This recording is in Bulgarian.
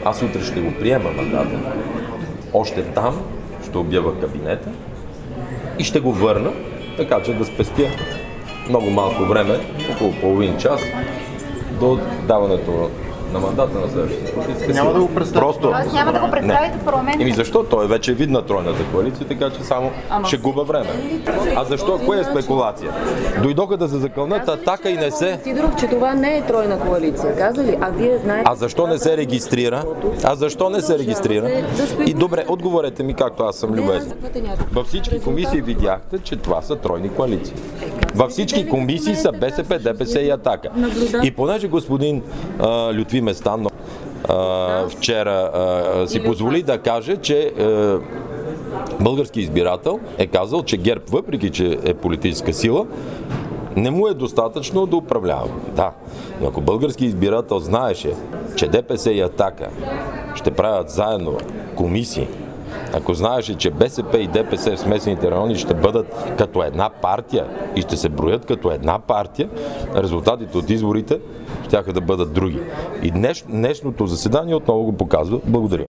Аз утре ще го приема мандата. Още там ще обява кабинета и ще го върна, така че да спестя много малко време, около половин час, до даването на мандата на следващата политическа сила. Няма да го представите. Тоест няма да го представите в парламента. Защо? Той е вече видна тройната коалиция, така че само ще губа време. А защо? Кое е спекулация? Дойдоха да се закълнат Атака и не се... Сидоров, че това не е тройна коалиция. Каза ли? А вие знаете... А защо не се регистрира? И добре, отговорете ми, както аз съм любезен. Във всички комисии видяхте, че това са тройни коалиции. Във всички комисии са БСП, ДПС и Атака. И понеже господин Лютви Местан вчера си позволи да каже, че български избирател е казал, че ГЕРБ, въпреки че е политическа сила, не му е достатъчно да управлява. Да, но ако български избирател знаеше, че ДПС и Атака ще правят заедно комисии, ако знаеше, че БСП и ДПС в смесените райони ще бъдат като една партия и ще се броят като една партия, резултатите от изборите щяха да бъдат други. И днешното заседание отново го показва. Благодаря.